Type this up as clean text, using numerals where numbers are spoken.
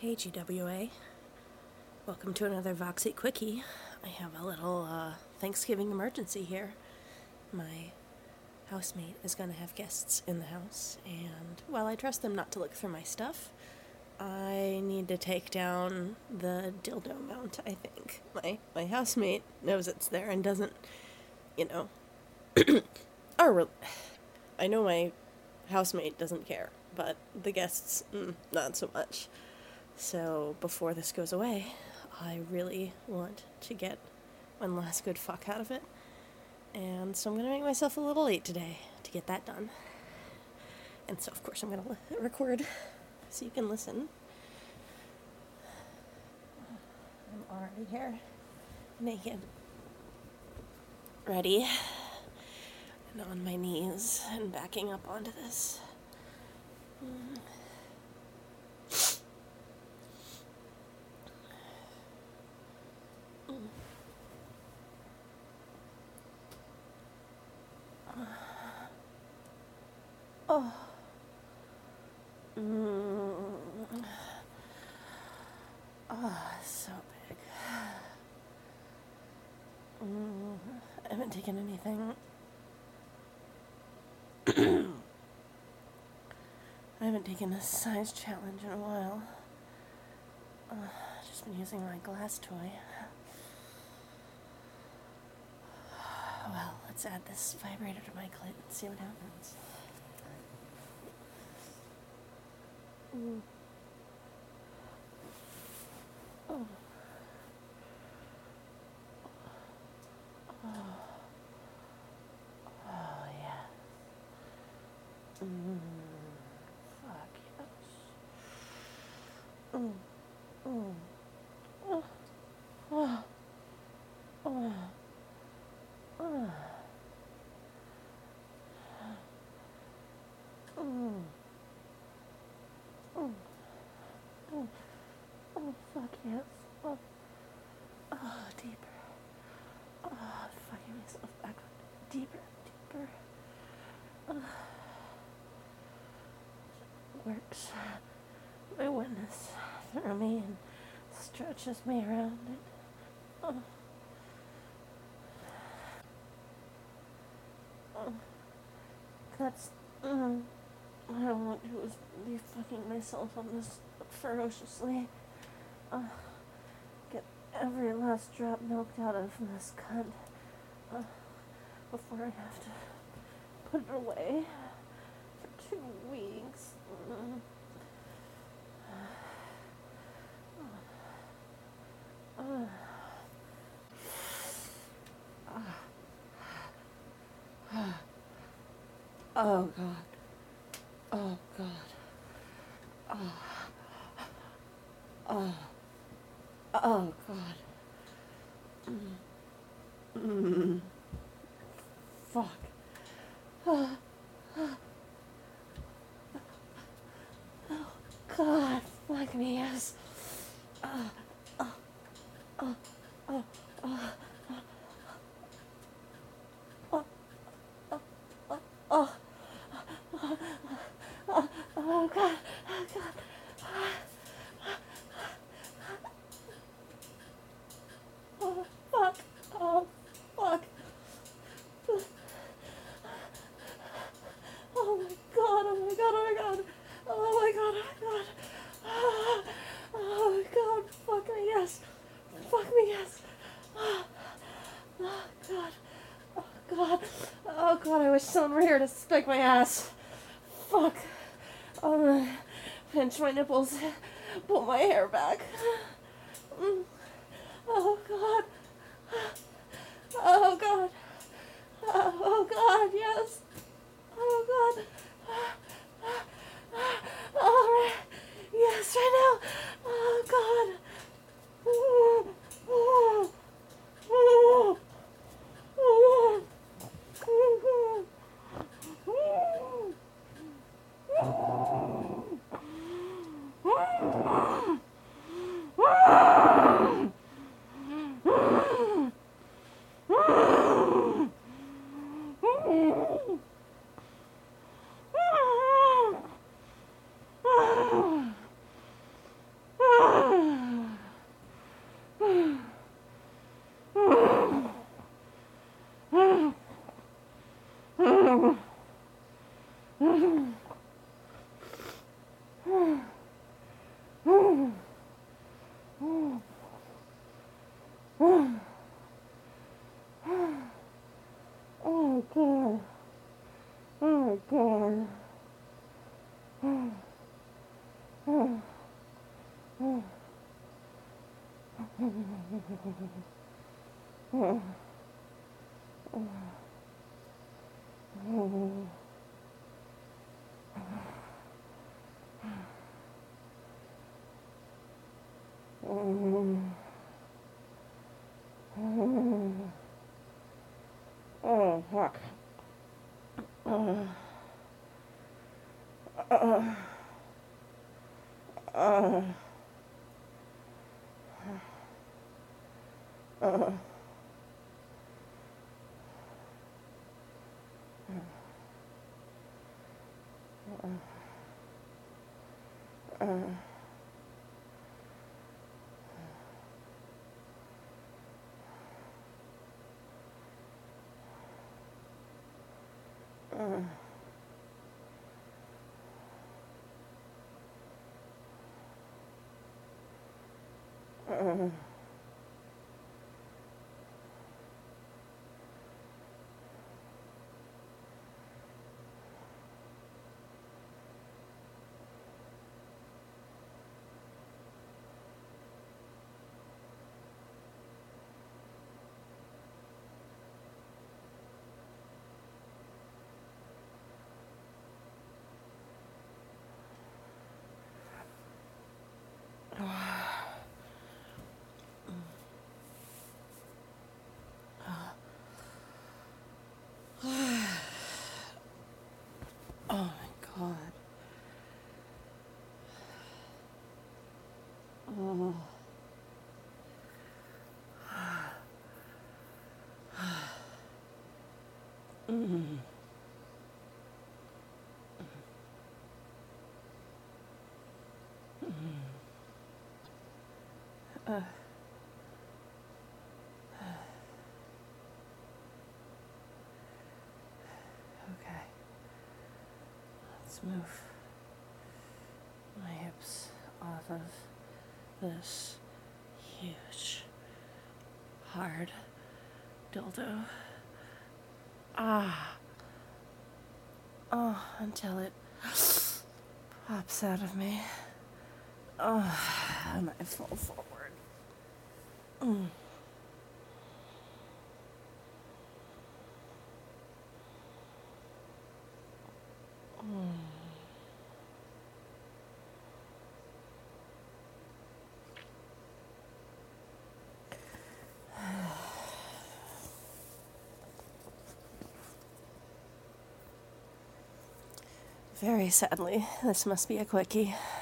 Hey GWA, welcome to another Voxy Quickie. I have a little Thanksgiving emergency here. My housemate is going to have guests in the house, and while I trust them not to look through my stuff, I need to take down the dildo mount, I think. My housemate knows it's there and doesn't, you know, I know my housemate doesn't care, but the guests, not so much. So before this goes away, I really want to get one last good fuck out of it. And so I'm going to make myself a little late today to get that done. And so, of course, I'm going to record so you can listen. I'm already here, naked, ready, and on my knees and backing up onto this. Oh. Oh, so big. I haven't taken anything. I haven't taken a size challenge in a while. Just been using my glass toy. Well, let's add this vibrator to my clit and see what happens. Oh. Oh, yeah. Fuck yes. Oh. Oh. Oh. Oh. Oh, fuck yes. Oh, deeper. Oh, fucking myself back. Deeper. Works my witness through me and stretches me around it. That's, I don't want to be fucking myself on this ferociously. Get every last drop milked out of this cunt before I have to put it away for 2 weeks. Oh God. Oh God. Oh God. Fuck. Oh God. Fuck me, yes. Oh God. Oh God. Oh fuck. Oh fuck. Oh my God. Oh my God. Oh my God. Oh my God. Oh my God. Oh my God. Fuck me, yes. Fuck me, yes. Oh God. Oh God. Oh God. I wish someone were here to spank my ass. Fuck. Pinch my nipples. Pull my hair back. Oh God. Oh God. Oh God, yes. Oh God. All right. Yes, right now. Oh God. my god. Oh, fuck. Oh my god. Oh. Okay. Let's move my hips off of this huge, hard dildo. Oh, until it pops out of me. Oh, and I fall forward. Very sadly, this must be a quickie.